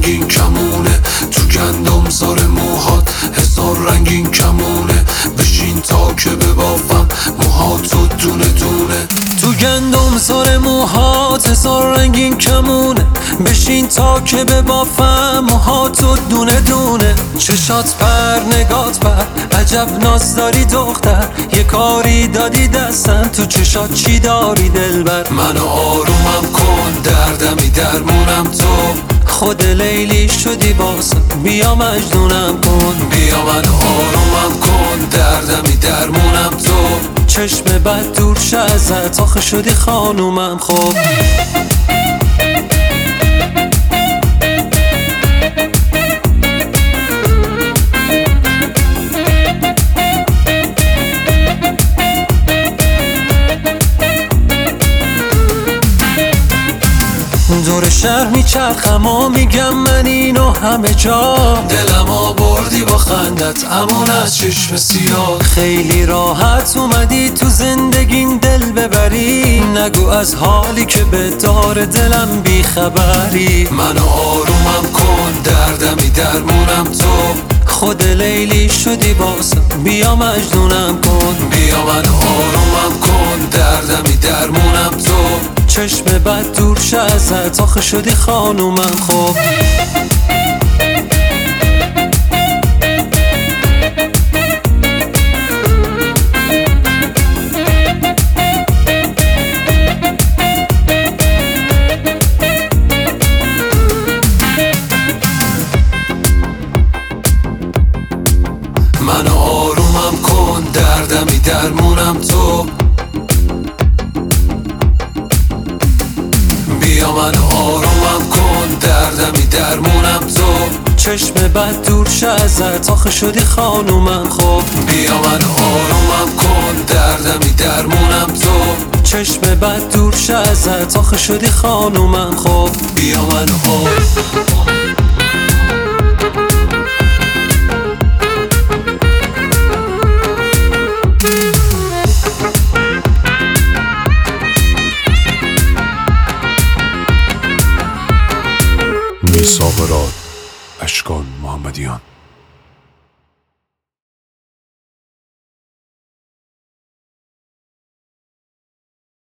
رنگین کمونه، تو گندم زار موهات هزار رنگین کمونه. بشین تا که ببافم موهاتو دونه دونه. تو گندم زار موهات هزار رنگین کمونه، بشین تا که ببافم موهاتو دونه دونه. چشات پر نگات پر عجب ناز داری دختر، یه کاری دادی دستم تو چشات چی داری دلبر. منو آرومم کن دردمی درمونم تو، خود لیلی شدی باسم بیا مجنونم کن. بیا منو آرومم کن دردمی درمونم تو، چشم بد دور شه ازت آخه شدی خانومم. خب دور شهر میچرخم و میگم من اینو همه جا، دلم آوردی با خندت امون از چشم سیاه. خیلی راحت اومدی تو زندگیم دل ببری، نگو از حالی که به دار دلم بیخبری. منو آرومم کن دردمی درمونم تو، خود لیلی شدی باسم بیا مجنونم کن. بیا منو آرومم کن دردمی درمونم تو، چشم بد دور شه ازت آخه شدی خانومم. خب منو آرومم کن دردمی درمونم تو، بیا منو آرومم کن دردمی درمونم تو، چشم بد دور شه ازت آخه شدی خانومم. خب بیا منو آرومم کن دردمی درمونم تو، چشم بد دور شه ازت آخه شدی خانومم. خب بیا منو میثاق راد، اشکان محمدیان.